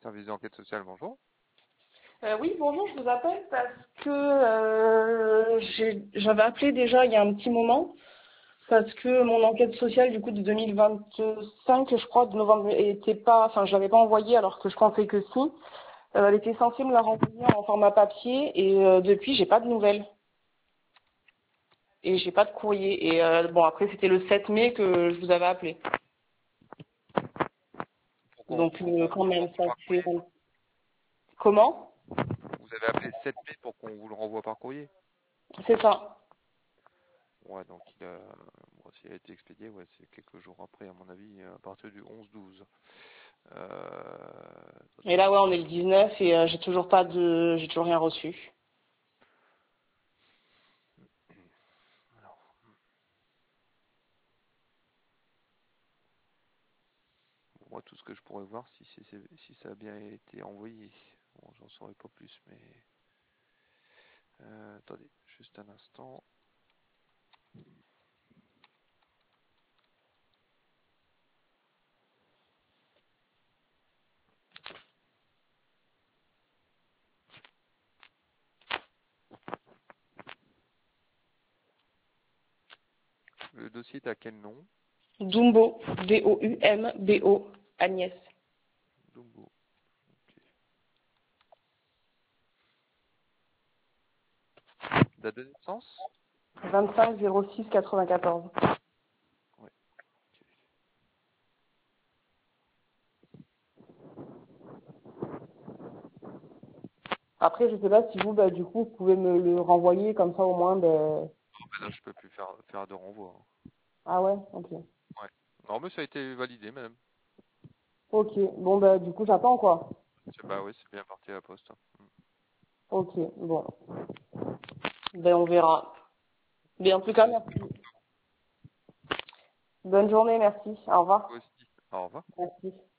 service d'enquête sociale, bonjour. Oui, bonjour, je vous appelle parce que j'avais appelé déjà il y a un petit moment, parce que mon enquête sociale du coup de 2025, je crois, de novembre, était pas, enfin je l'avais pas envoyée alors que je pensais que si. Elle était censée me la renvoyer en format papier et depuis j'ai pas de nouvelles et j'ai pas de courrier. Et bon après c'était le 7 mai que je vous avais appelé. Donc Pour qu'on quand vous le même renvoie ça par fait. courrier. Comment? Vous avez appelé 7 mai pour qu'on vous le renvoie par courrier. C'est ça. Ouais, donc bon, s'il a été expédié, ouais, c'est quelques jours après, à mon avis, à partir du 11-12. Et Attendez. là ouais on est le 19 et j'ai toujours rien reçu. Alors, moi, tout ce que je pourrais voir, si ça a bien été envoyé. Bon, j'en saurais pas plus, mais attendez, juste un instant. Le dossier est à quel nom? Dumbo, Doumbo, Agnès. Dumbo. Ok. Date de naissance? 25 06 94. Ouais. Ok. Après, je sais pas si vous, du coup, vous pouvez me le renvoyer comme ça au moins. Ah, bah là, je peux plus faire de renvoi, hein. Ah ouais, ok. Ouais. Non, mais ça a été validé, madame. Ok, bon, du coup, j'attends quoi. Bah oui, c'est bien parti à la poste. Ok, bon. On verra. Mais en tout cas, C'est merci. Bonne journée, merci. Au revoir. vous aussi. Au revoir. Merci.